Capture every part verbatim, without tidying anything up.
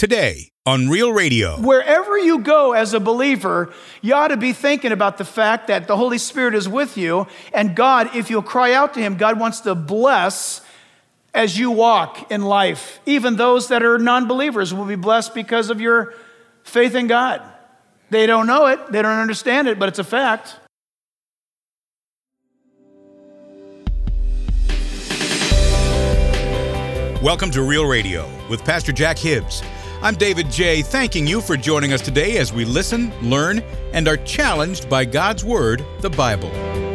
today on Real Radio. Wherever you go as a believer, you ought to be thinking about the fact that the Holy Spirit is with you, and God, if you'll cry out to Him, God wants to bless as you walk in life. Even those that are non-believers will be blessed because of your faith in God. They don't know it, they don't understand it, but it's a fact. Welcome to Real Radio with Pastor Jack Hibbs. I'm David J., thanking you for joining us today as we listen, learn, and are challenged by God's Word, the Bible.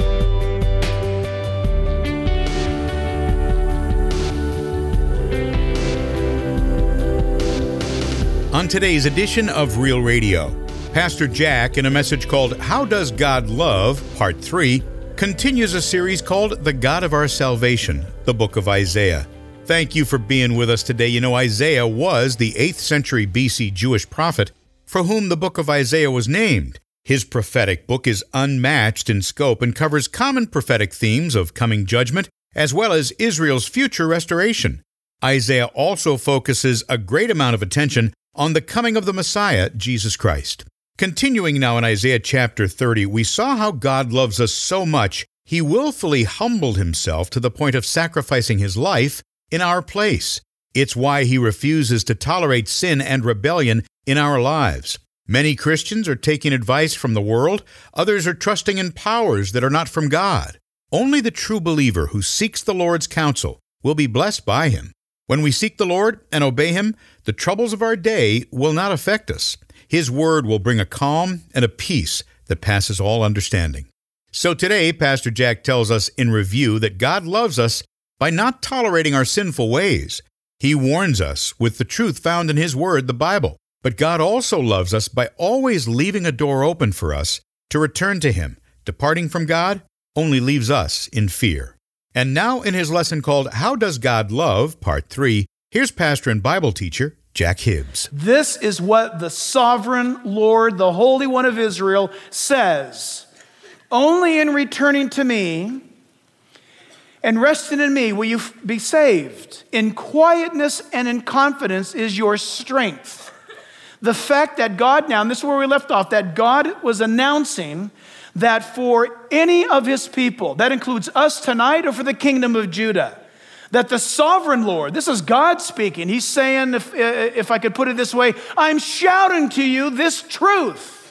On today's edition of Real Radio, Pastor Jack, in a message called How Does God Love? Part three, continues a series called The God of Our Salvation, the book of Isaiah. Thank you for being with us today. You know, Isaiah was the eighth century B C Jewish prophet for whom the book of Isaiah was named. His prophetic book is unmatched in scope and covers common prophetic themes of coming judgment as well as Israel's future restoration. Isaiah also focuses a great amount of attention on the coming of the Messiah, Jesus Christ. Continuing now in Isaiah chapter thirty, we saw how God loves us so much, He willfully humbled Himself to the point of sacrificing His life in our place. It's why He refuses to tolerate sin and rebellion in our lives. Many Christians are taking advice from the world. Others are trusting in powers that are not from God. Only the true believer who seeks the Lord's counsel will be blessed by Him. When we seek the Lord and obey Him, the troubles of our day will not affect us. His word will bring a calm and a peace that passes all understanding. So today, Pastor Jack tells us in review that God loves us by not tolerating our sinful ways. He warns us with the truth found in His Word, the Bible. But God also loves us by always leaving a door open for us to return to Him. Departing from God only leaves us in fear. And now in his lesson called How Does God Love? Part three, here's pastor and Bible teacher Jack Hibbs. This is what the sovereign Lord, the Holy One of Israel, says. Only in returning to me and resting in me will you be saved. In quietness and in confidence is your strength. The fact that God now, and this is where we left off, that God was announcing that for any of His people, that includes us tonight or for the kingdom of Judah, that the sovereign Lord, this is God speaking. He's saying, if, if I could put it this way, I'm shouting to you this truth.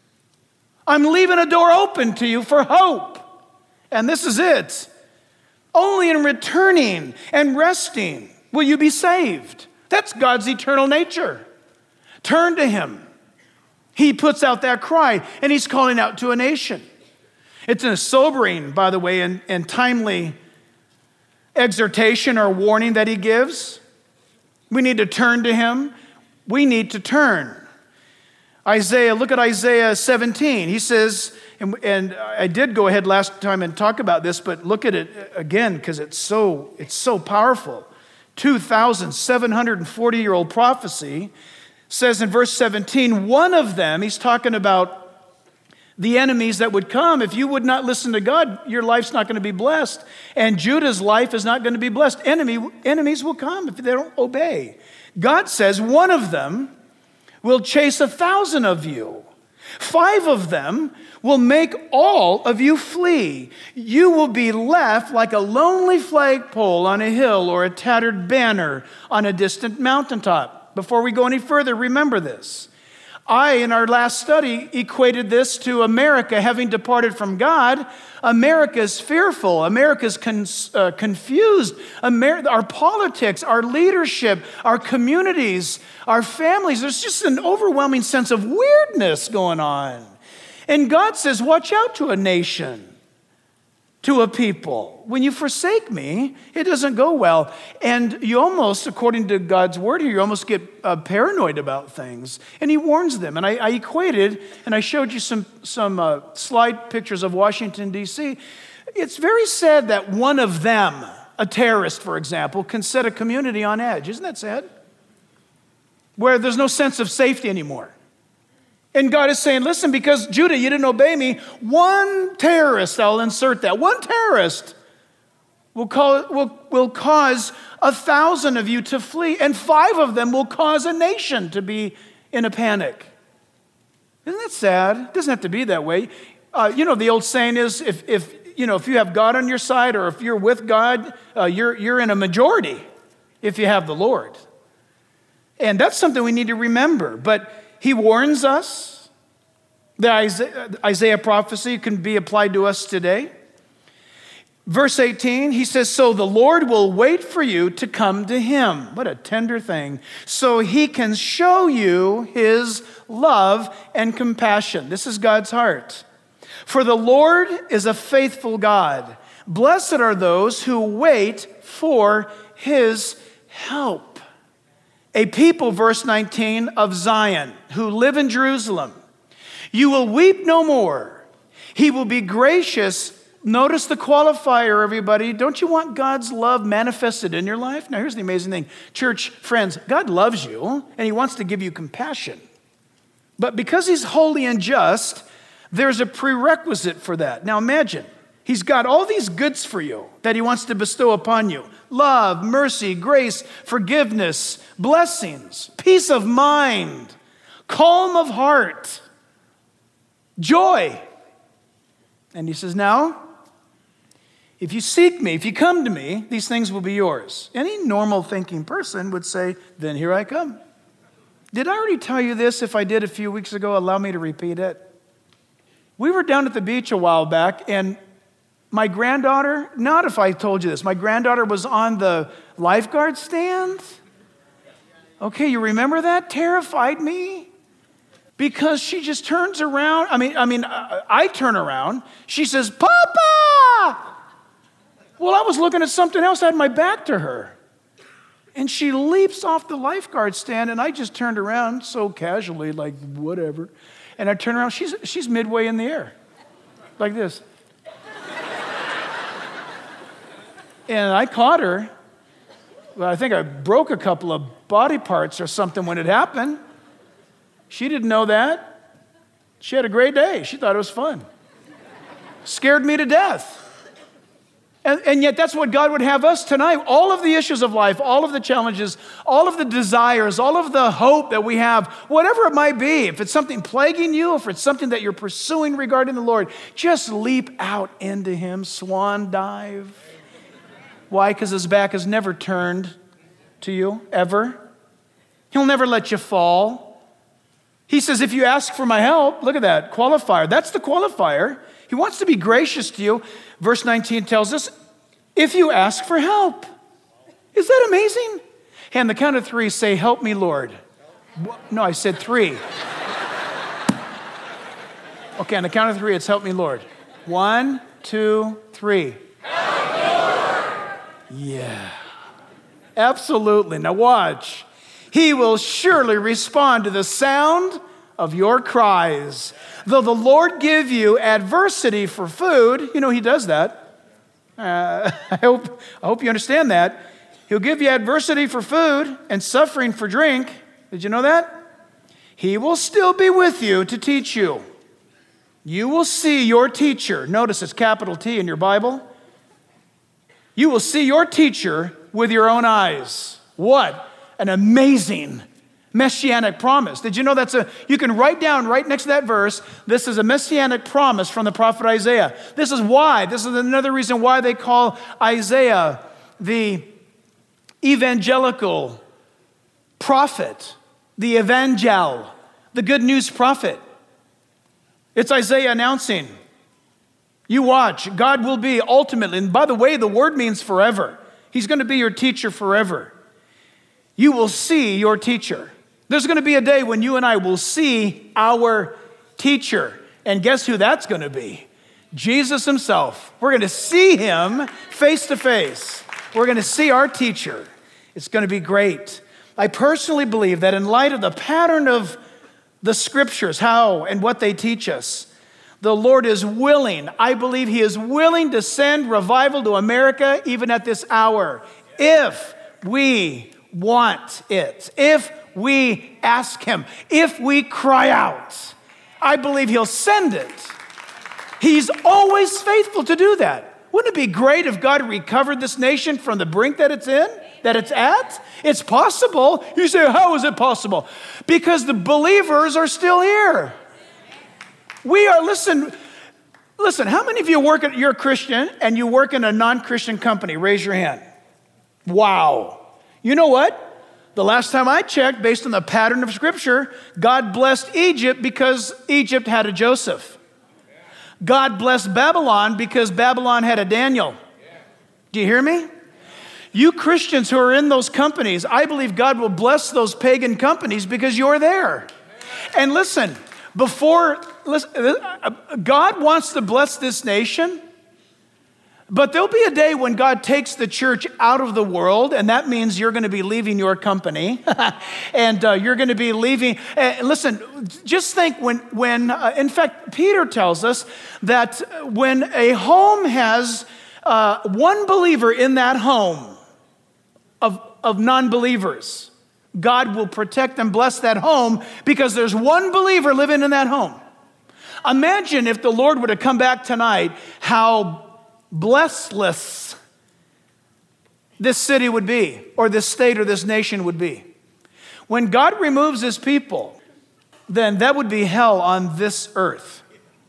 I'm leaving a door open to you for hope. And this is it. Only in returning and resting will you be saved. That's God's eternal nature. Turn to Him. He puts out that cry, and He's calling out to a nation. It's a sobering, by the way, and, and timely exhortation or warning that He gives. We need to turn to Him. We need to turn. Isaiah, look at Isaiah seventeen. He says, and, and I did go ahead last time and talk about this, but look at it again because it's so it's so powerful. two thousand seven hundred forty year old prophecy says in verse seventeen, one of them, he's talking about the enemies that would come. If you would not listen to God, your life's not going to be blessed. And Judah's life is not going to be blessed. Enemy, enemies will come if they don't obey. God says one of them will chase a thousand of you. Five of them will make all of you flee. You will be left like a lonely flagpole on a hill or a tattered banner on a distant mountaintop. Before we go any further, remember this. I, in our last study, equated this to America having departed from God. America's fearful. America's con- uh, confused. Amer- our politics, our leadership, our communities, our families, there's just an overwhelming sense of weirdness going on. And God says, watch out to a nation, to a people. When you forsake me, it doesn't go well. And you almost, according to God's word here, you almost get uh, paranoid about things. And He warns them. And I, I equated, and I showed you some, some uh, slide pictures of Washington, D C It's very sad that one of them, a terrorist, for example, can set a community on edge. Isn't that sad? Where there's no sense of safety anymore. And God is saying, listen, because Judah, you didn't obey me, one terrorist, I'll insert that, one terrorist will, call, will, will cause a thousand of you to flee, and five of them will cause a nation to be in a panic. Isn't that sad? It doesn't have to be that way. Uh, you know, the old saying is, if, if, you know, if you have God on your side, or if you're with God, uh, you're, you're in a majority if you have the Lord. And that's something we need to remember. But he warns us. The Isaiah, Isaiah prophecy can be applied to us today. Verse eighteen, he says, so the Lord will wait for you to come to him. What a tender thing. So he can show you his love and compassion. This is God's heart. For the Lord is a faithful God. Blessed are those who wait for his help. A people, verse nineteen, of Zion, who live in Jerusalem. You will weep no more. He will be gracious. Notice the qualifier, everybody. Don't you want God's love manifested in your life? Now, here's the amazing thing. Church friends, God loves you, and he wants to give you compassion. But because he's holy and just, there's a prerequisite for that. Now, imagine, he's got all these goods for you that he wants to bestow upon you. Love, mercy, grace, forgiveness, blessings, peace of mind, calm of heart, joy. And he says, now, if you seek me, if you come to me, these things will be yours. Any normal thinking person would say, then here I come. Did I already tell you this? If I did a few weeks ago, allow me to repeat it. We were down at the beach a while back, and my granddaughter, not if I told you this, my granddaughter was on the lifeguard stand. Okay, you remember that? Terrified me. Because she just turns around. I mean, I mean, I, I turn around. She says, Papa! Well, I was looking at something else. I had my back to her. And she leaps off the lifeguard stand, and I just turned around so casually, like, whatever. And I turn around. She's, she's midway in the air, like this. And I caught her. Well, I think I broke a couple of body parts or something when it happened. She didn't know that. She had a great day. She thought it was fun. Scared me to death. And, and yet that's what God would have us tonight. All of the issues of life, all of the challenges, all of the desires, all of the hope that we have, whatever it might be, if it's something plaguing you, if it's something that you're pursuing regarding the Lord, just leap out into him, swan dive. Why? Because his back has never turned to you, ever. He'll never let you fall. He says, if you ask for my help, look at that, qualifier. That's the qualifier. He wants to be gracious to you. Verse nineteen tells us, if you ask for help. Is that amazing? Hey, on the count of three, say, help me, Lord. No, I said three. Okay, on the count of three, it's help me, Lord. One, two, three. Help me, Lord. Yeah. Absolutely. Now watch. He will surely respond to the sound of your cries. Though the Lord give you adversity for food, you know he does that. Uh, I hope, I hope you understand that. He'll give you adversity for food and suffering for drink. Did you know that? He will still be with you to teach you. You will see your teacher. Notice it's capital T in your Bible. You will see your teacher with your own eyes. What an amazing messianic promise. Did you know that's a, you can write down right next to that verse, this is a messianic promise from the prophet Isaiah. This is why, this is another reason why they call Isaiah the evangelical prophet, the evangel, the good news prophet. It's Isaiah announcing, you watch, God will be ultimately, and by the way, the word means forever. He's going to be your teacher forever. You will see your teacher. There's going to be a day when you and I will see our teacher. And guess who that's going to be? Jesus himself. We're going to see him face to face. We're going to see our teacher. It's going to be great. I personally believe that in light of the pattern of the scriptures, how and what they teach us, the Lord is willing, I believe he is willing to send revival to America even at this hour, if we want it, if we ask him, if we cry out. I believe he'll send it. He's always faithful to do that. Wouldn't it be great if God recovered this nation from the brink that it's in, that it's at? It's possible. You say, how is it possible? Because the believers are still here. We are, listen, listen, how many of you work at, you're a Christian and you work in a non-Christian company? Raise your hand. Wow. You know what? The last time I checked, based on the pattern of Scripture, God blessed Egypt because Egypt had a Joseph. God blessed Babylon because Babylon had a Daniel. Do you hear me? You Christians who are in those companies, I believe God will bless those pagan companies because you're there. And listen, before, listen, God wants to bless this nation, but there'll be a day when God takes the church out of the world, and that means you're going to be leaving your company, and uh, you're going to be leaving. Uh, listen, just think when, when uh, in fact, Peter tells us that when a home has uh, one believer in that home of, of non-believers, God will protect and bless that home because there's one believer living in that home. Imagine if the Lord were to come back tonight, how blessless this city would be, or this state or this nation would be. When God removes his people, then that would be hell on this earth.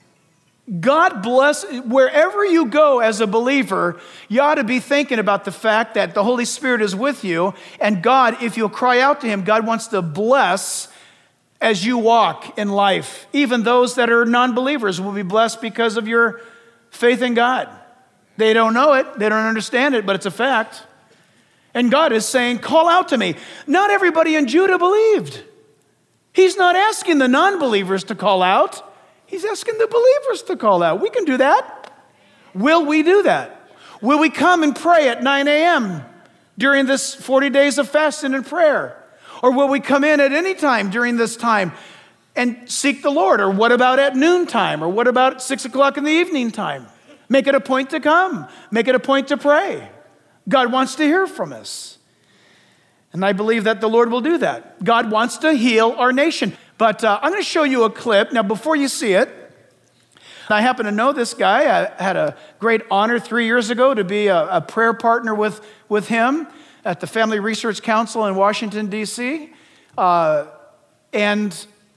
God bless, wherever you go as a believer, you ought to be thinking about the fact that the Holy Spirit is with you, and God, if you'll cry out to him, God wants to bless as you walk in life. Even those that are non-believers will be blessed because of your faith in God. They don't know it, they don't understand it, but it's a fact. And God is saying, call out to me. Not everybody in Judah believed. He's not asking the non-believers to call out. He's asking the believers to call out. We can do that. Will we do that? Will we come and pray at nine a.m. during this forty days of fasting and prayer? Or will we come in at any time during this time and seek the Lord? Or what about at noontime? Or what about at six o'clock in the evening time? Make it a point to come. Make it a point to pray. God wants to hear from us. And I believe that the Lord will do that. God wants to heal our nation. But uh, I'm going to show you a clip. Now, before you see it, I happen to know this guy. I had a great honor three years ago to be a, a prayer partner with, with him at the Family Research Council in Washington, D C Uh, and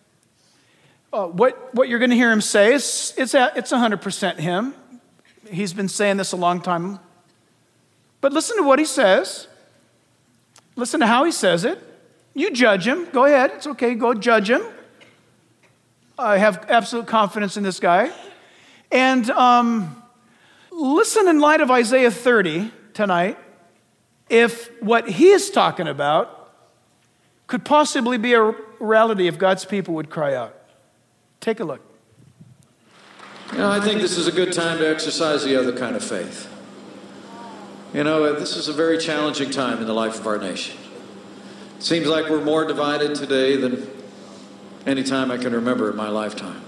uh, what, what you're going to hear him say is it's, it's one hundred percent him. He's been saying this a long time. But listen to what he says. Listen to how he says it. You judge him. Go ahead. It's okay. Go judge him. I have absolute confidence in this guy. And um, listen in light of Isaiah thirty tonight, if what he is talking about could possibly be a reality if God's people would cry out. Take a look. You know, I think this is a good time to exercise the other kind of faith. You know, this is a very challenging time in the life of our nation. It seems like we're more divided today than any time I can remember in my lifetime.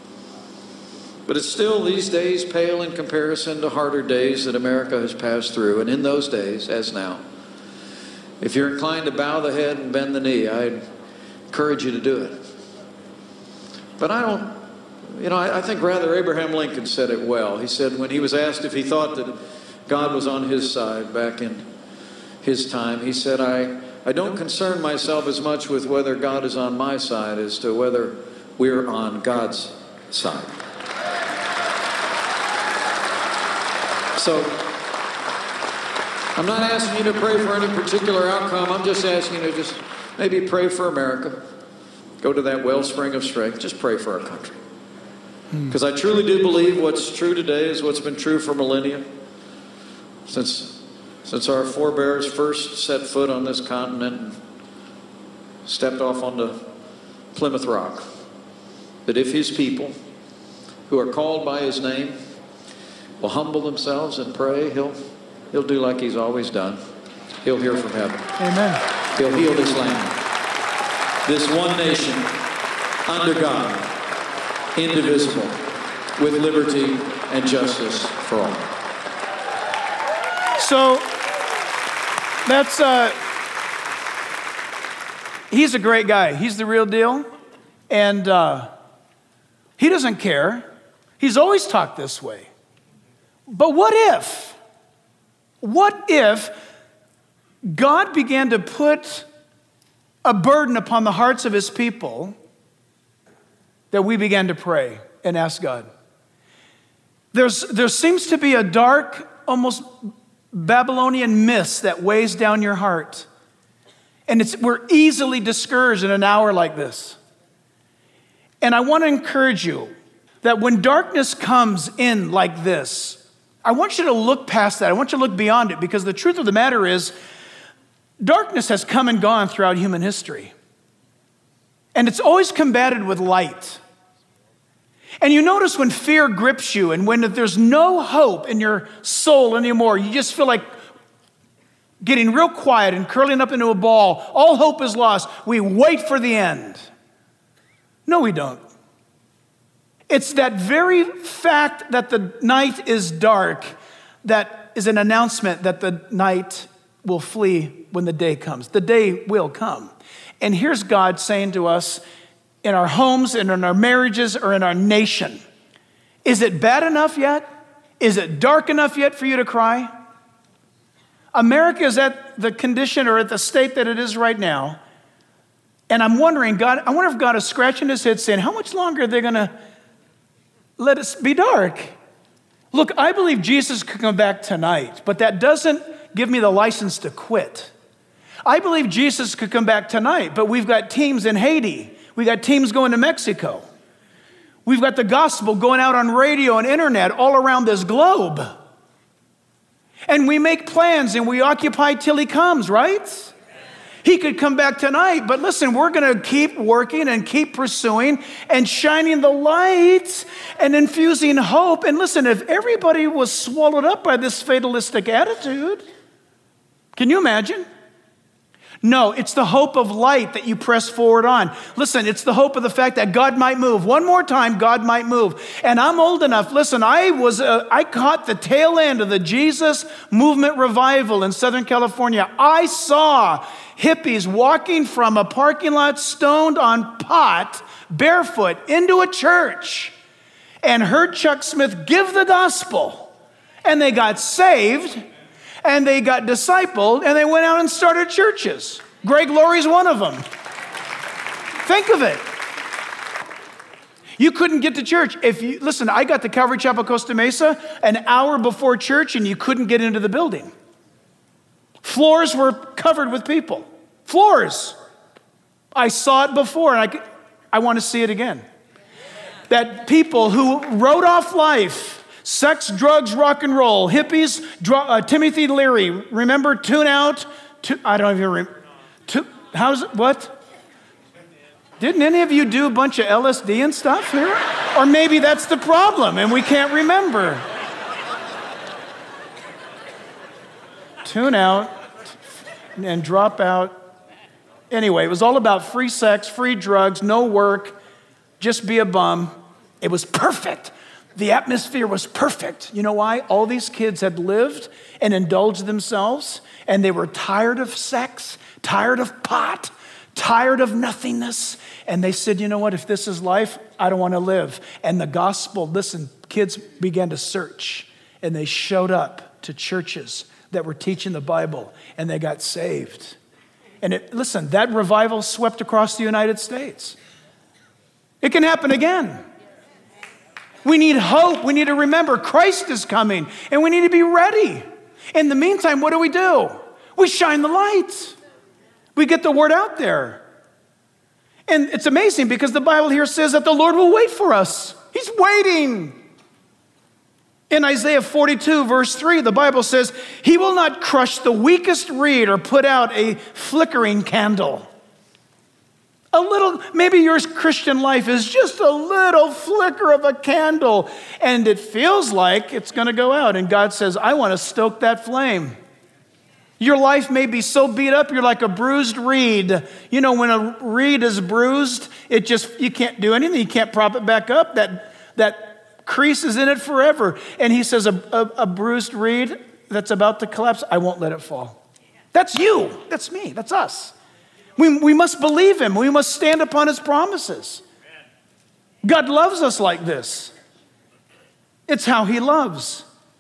But it's still, these days, pale in comparison to harder days that America has passed through. And in those days, as now, if you're inclined to bow the head and bend the knee, I'd encourage you to do it. But I don't, you know, I, I think rather Abraham Lincoln said it well. He said when he was asked if he thought that God was on his side back in his time, he said, I, I don't concern myself as much with whether God is on my side as to whether we're on God's side. So, I'm not asking you to pray for any particular outcome. I'm just asking you to just maybe pray for America. Go to that wellspring of strength. Just pray for our country. Because I truly do believe what's true today is what's been true for millennia. Since, since our forebears first set foot on this continent and stepped off onto Plymouth Rock. That if his people, who are called by his name, will humble themselves and pray, he'll, he'll do like he's always done. He'll hear from heaven. Amen. He'll heal this land. This one nation, under God, indivisible, with liberty and justice for all. So, that's, uh, he's a great guy. He's the real deal. And uh, he doesn't care. He's always talked this way. But what if? What if God began to put a burden upon the hearts of his people that we began to pray and ask God? There's, there seems to be a dark, almost Babylonian mist that weighs down your heart. And it's, we're easily discouraged in an hour like this. And I want to encourage you that when darkness comes in like this, I want you to look past that. I want you to look beyond it, because the truth of the matter is, darkness has come and gone throughout human history. And it's always combated with light. And you notice when fear grips you and when there's no hope in your soul anymore, you just feel like getting real quiet and curling up into a ball. All hope is lost. We wait for the end. No, we don't. It's that very fact that the night is dark that is an announcement that the night will flee when the day comes. The day will come. And here's God saying to us, in our homes and in our marriages or in our nation, is it bad enough yet? Is it dark enough yet for you to cry? America is at the condition or at the state that it is right now. And I'm wondering, God, I wonder if God is scratching his head saying, how much longer are they going to let it be dark? Look, I believe Jesus could come back tonight, but that doesn't give me the license to quit. I believe Jesus could come back tonight, but we've got teams in Haiti. We got teams going to Mexico. We've got the gospel going out on radio and internet all around this globe. And we make plans and we occupy till he comes, right? He could come back tonight, but listen, we're going to keep working and keep pursuing and shining the light and infusing hope. And listen, if everybody was swallowed up by this fatalistic attitude, can you imagine? No, it's the hope of light that you press forward on. Listen, it's the hope of the fact that God might move. One more time, God might move. And I'm old enough. Listen, I was uh, I caught the tail end of the Jesus Movement revival in Southern California. I saw hippies walking from a parking lot, stoned on pot, barefoot, into a church, and heard Chuck Smith give the gospel. And they got saved. And they got discipled, and they went out and started churches. Greg Laurie's one of them. Think of it. You couldn't get to church. If you listen, I got to Calvary Chapel, Costa Mesa an hour before church, and you couldn't get into the building. Floors were covered with people. Floors. I saw it before, and I, I want to see it again. That people who wrote off life, sex, drugs, rock and roll, hippies, dr- uh, Timothy Leary, remember Tune Out? Tu- I don't even remember. Tu- how's it, what? Didn't any of you do a bunch of L S D and stuff here? Or maybe that's the problem and we can't remember. Tune Out and Drop Out. Anyway, it was all about free sex, free drugs, no work, just be a bum. It was perfect. The atmosphere was perfect. You know why? All these kids had lived and indulged themselves, and they were tired of sex, tired of pot, tired of nothingness. And they said, you know what? If this is life, I don't want to live. And the gospel, listen, kids began to search, and they showed up to churches that were teaching the Bible, and they got saved. And it, listen, that revival swept across the United States. It can happen again. We need hope. We need to remember Christ is coming, and we need to be ready. In the meantime, what do we do? We shine the light. We get the word out there. And it's amazing because the Bible here says that the Lord will wait for us. He's waiting. In Isaiah forty-two, verse three, the Bible says, he will not crush the weakest reed or put out a flickering candle. A little, maybe your Christian life is just a little flicker of a candle, and it feels like it's going to go out. And God says, I want to stoke that flame. Your life may be so beat up, you're like a bruised reed. You know, when a reed is bruised, it just, you can't do anything. You can't prop it back up. That, that crease is in it forever. And he says, a, a, a bruised reed that's about to collapse, I won't let it fall. That's you. That's me. That's us. We, we must believe him. We must stand upon his promises. God loves us like this. It's how he loves.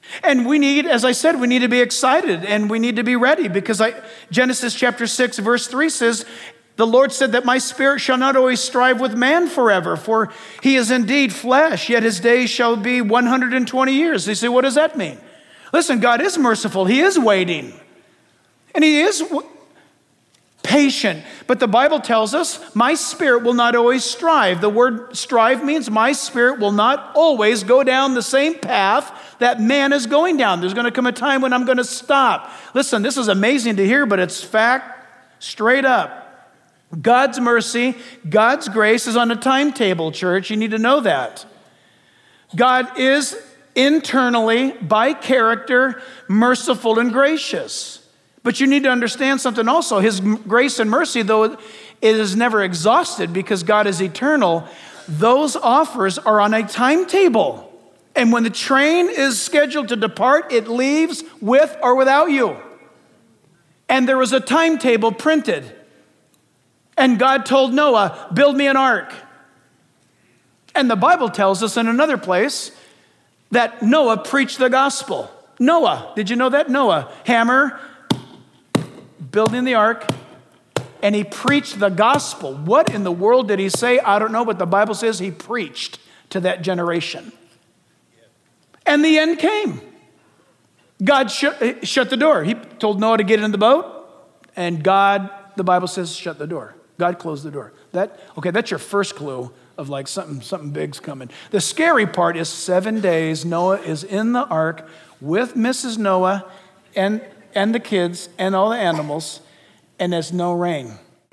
And we need, as I said, we need to be excited and we need to be ready because I, Genesis chapter six, verse three says, the Lord said that my spirit shall not always strive with man forever, for he is indeed flesh, yet his days shall be one hundred twenty years. They say, what does that mean? Listen, God is merciful. He is waiting. And he is w- patient. But the Bible tells us, my spirit will not always strive. The word strive means my spirit will not always go down the same path that man is going down. There's going to come a time when I'm going to stop. Listen, this is amazing to hear, but it's fact straight up. God's mercy, God's grace is on a timetable, church. You need to know that. God is internally, by character, merciful and gracious. But you need to understand something also. His grace and mercy, though it is never exhausted because God is eternal, those offers are on a timetable. And when the train is scheduled to depart, it leaves with or without you. And there was a timetable printed. And God told Noah, build me an ark. And the Bible tells us in another place that Noah preached the gospel. Noah, did you know that? Noah, hammer, building the ark, and he preached the gospel. What in the world did he say? I don't know, but the Bible says he preached to that generation. And the end came. God shut, shut the door. He told Noah to get in the boat, and God, the Bible says, shut the door. God closed the door. That okay, that's your first clue of like something, something big's coming. The scary part is seven days Noah is in the ark with Missus Noah and, and the kids and all the animals, and there's no rain.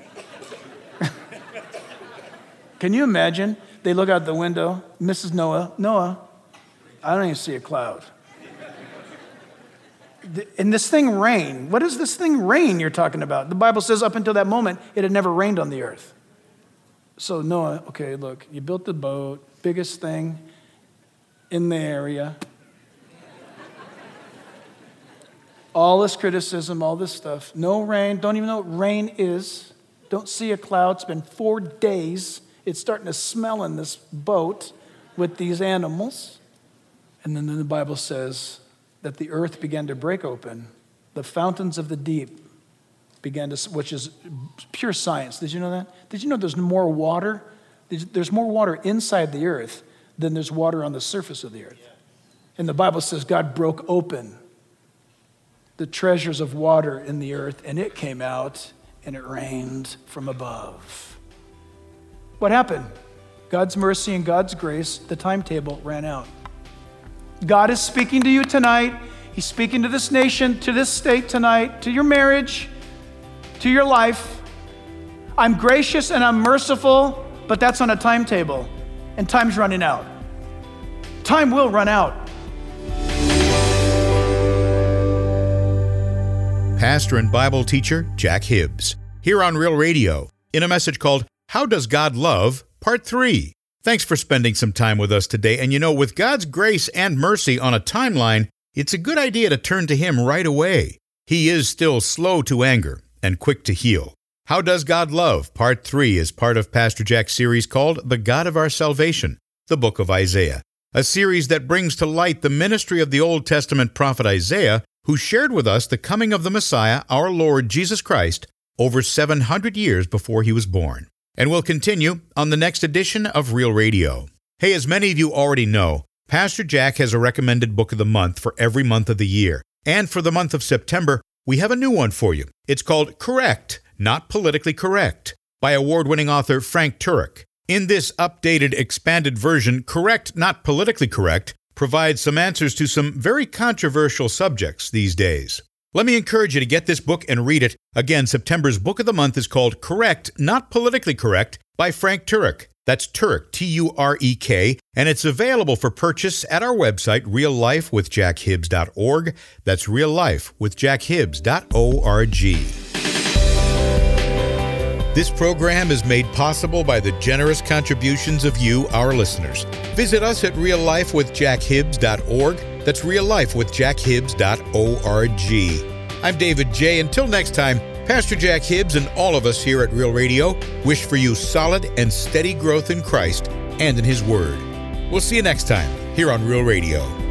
Can you imagine? They look out the window, Missus Noah, Noah, I don't even see a cloud. And this thing rained. What is this thing rain you're talking about? The Bible says up until that moment, it had never rained on the earth. So Noah, okay, look, you built the boat, biggest thing in the area. All this criticism, all this stuff. No rain, don't even know what rain is. Don't see a cloud. It's been four days. It's starting to smell in this boat with these animals. And then the Bible says that the earth began to break open. The fountains of the deep began to, which is pure science. Did you know that? Did you know there's more water? There's more water inside the earth than there's water on the surface of the earth. And the Bible says God broke open the treasures of water in the earth, and it came out, and it rained from above. What happened? God's mercy and God's grace, the timetable ran out. God is speaking to you tonight. He's speaking to this nation, to this state tonight, to your marriage, to your life. I'm gracious and I'm merciful, but that's on a timetable, and time's running out. Time will run out. Pastor and Bible teacher Jack Hibbs, here on Real Radio, in a message called How Does God Love? Part three. Thanks for spending some time with us today. And you know, with God's grace and mercy on a timeline, it's a good idea to turn to Him right away. He is still slow to anger and quick to heal. How Does God Love? Part three is part of Pastor Jack's series called The God of Our Salvation, the book of Isaiah, a series that brings to light the ministry of the Old Testament prophet Isaiah, who shared with us the coming of the Messiah, our Lord Jesus Christ, over seven hundred years before He was born. And we'll continue on the next edition of Real Radio. Hey, as many of you already know, Pastor Jack has a recommended book of the month for every month of the year. And for the month of September, we have a new one for you. It's called Correct, Not Politically Correct, by award-winning author Frank Turek. In this updated, expanded version, Correct, Not Politically Correct provides some answers to some very controversial subjects these days. Let me encourage you to get this book and read it. Again, September's book of the month is called Correct, Not Politically Correct by Frank Turek. That's Turek, T U R E K, and it's available for purchase at our website, real life with jack hibbs dot org. That's real life with jack hibbs dot org. This program is made possible by the generous contributions of you, our listeners. Visit us at real life with jack hibbs dot org. That's real life with jack hibbs dot org. I'm David J. Until next time, Pastor Jack Hibbs and all of us here at Real Radio wish for you solid and steady growth in Christ and in His Word. We'll see you next time here on Real Radio.